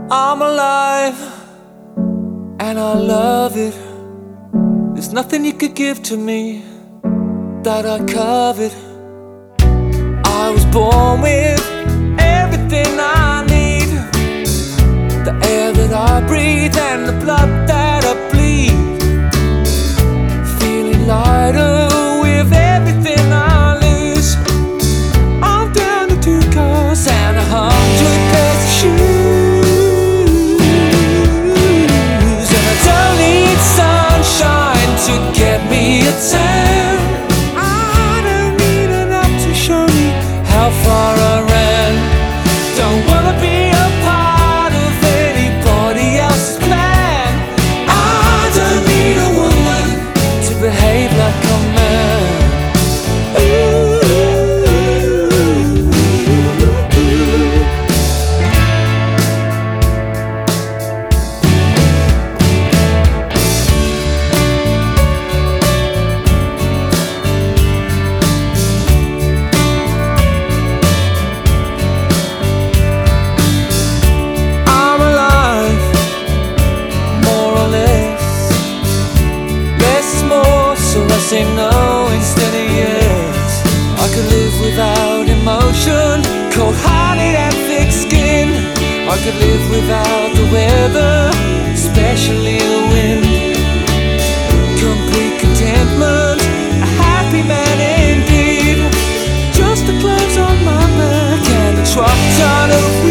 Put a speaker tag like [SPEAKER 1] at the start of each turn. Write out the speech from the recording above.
[SPEAKER 1] I'm alive and I love it. There's nothing you could give to me that I covet. I was born with everything I need, the air that I breathe and the blood that I bleed. Feeling lighter with everything I lose. I'm down to 2 cars and 100 pairs of shoes, and I don't need sunshine to get me a tan. I don't need enough to show me how far I ran. Don't wanna be a part of anybody else's plan. I don't need a woman to behave like a man. I'm alive, more or less. Less is more, so I say no instead of yes. I could live without emotion, cold-hearted and thick-skinned. I could live without the weather, especially the wind. Complete contentment, a happy man indeed. Just the clothes on my back and a truck ton of